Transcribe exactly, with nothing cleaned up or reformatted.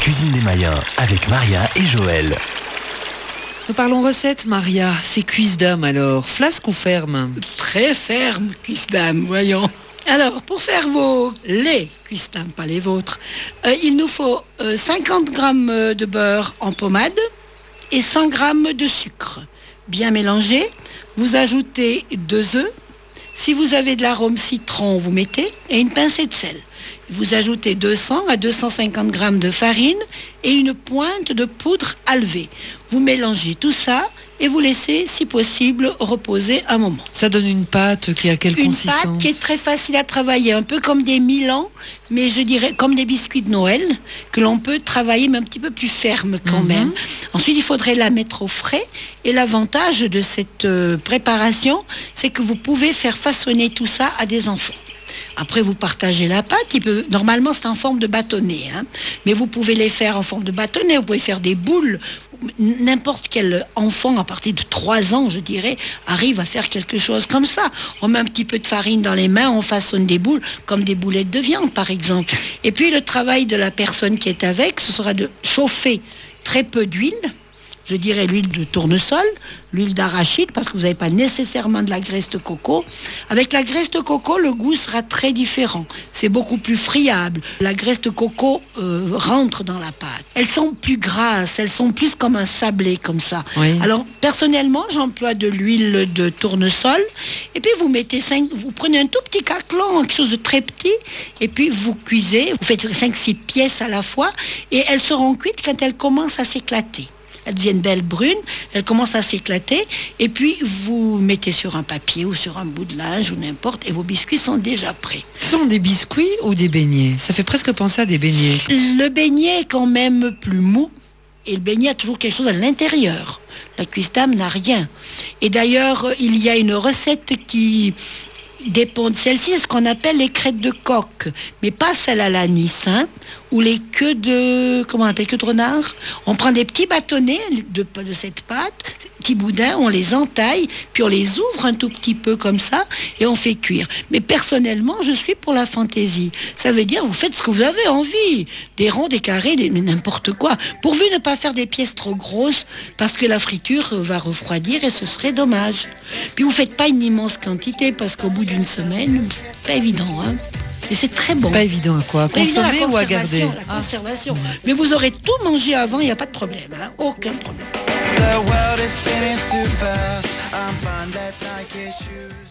cuisine des Mayens avec Maria et Joël. Nous parlons recettes, Maria. C'est cuisse d'âme alors. Flasque ou ferme? Très ferme, cuisse d'âme, voyons. Alors, pour faire vos laits cuisse d'âme, pas les vôtres, euh, il nous faut euh, cinquante grammes de beurre en pommade et cent grammes de sucre. Bien mélangé. Vous ajoutez deux œufs. Si vous avez de l'arôme citron, vous mettez, et une pincée de sel. Vous ajoutez deux cents à deux cent cinquante grammes de farine et une pointe de poudre à lever. Vous mélangez tout ça et vous laissez, si possible, reposer un moment. Ça donne une pâte qui a quelle Une consistance? pâte qui est très facile à travailler, un peu comme des Milan, mais je dirais comme des biscuits de Noël, que l'on peut travailler, mais un petit peu plus ferme quand Mhm. même. Ensuite, il faudrait la mettre au frais. Et l'avantage de cette euh, préparation, c'est que vous pouvez faire façonner tout ça à des enfants. Après, vous partagez la pâte. Il peut... Normalement, c'est en forme de bâtonnet, hein. Mais vous pouvez les faire en forme de bâtonnet. Vous pouvez faire des boules. N'importe quel enfant, à partir de trois ans, je dirais, arrive à faire quelque chose comme ça. On met un petit peu de farine dans les mains, on façonne des boules, comme des boulettes de viande, par exemple. Et puis, le travail de la personne qui est avec, ce sera de chauffer très peu d'huile. Je dirais l'huile de tournesol, l'huile d'arachide, parce que vous n'avez pas nécessairement de la graisse de coco. Avec la graisse de coco, le goût sera très différent. C'est beaucoup plus friable. La graisse de coco euh, rentre dans la pâte. Elles sont plus grasses, elles sont plus comme un sablé, comme ça. Oui. Alors, personnellement, j'emploie de l'huile de tournesol. Et puis, vous mettez cinq, vous prenez un tout petit caclon, quelque chose de très petit, et puis vous cuisez. Vous faites cinq six pièces à la fois, et elles seront cuites quand elles commencent à s'éclater. Elles deviennent belles brunes, elles commencent à s'éclater, et puis vous mettez sur un papier ou sur un bout de linge ou n'importe, et vos biscuits sont déjà prêts. Ce sont des biscuits ou des beignets? Ça fait presque penser à des beignets. Le beignet est quand même plus mou, et le beignet a toujours quelque chose à l'intérieur. La cuisse d'âme n'a rien. Et d'ailleurs, il y a une recette qui dépend de celle-ci, c'est ce qu'on appelle les crêtes de coq, mais pas celle à l'anis, hein, ou les queues de, comment on appelle, queues de renard. On prend des petits bâtonnets de, de cette pâte, petits boudins, on les entaille, puis on les ouvre un tout petit peu comme ça, et on fait cuire. Mais personnellement, je suis pour la fantaisie. Ça veut dire, vous faites ce que vous avez envie, des ronds, des carrés, des, mais n'importe quoi, pourvu ne pas faire des pièces trop grosses, parce que la friture va refroidir et ce serait dommage. Puis vous faites pas une immense quantité, parce qu'au bout d'une semaine, pas évident, hein. Mais c'est très bon. Pas évident à quoi? À Pas évident, consommer la ou à garder? conservation, la conservation. Mais vous aurez tout mangé avant, il n'y a pas de problème, hein. Aucun problème. The world is spinning too fast. I'm fine that Nike shoes.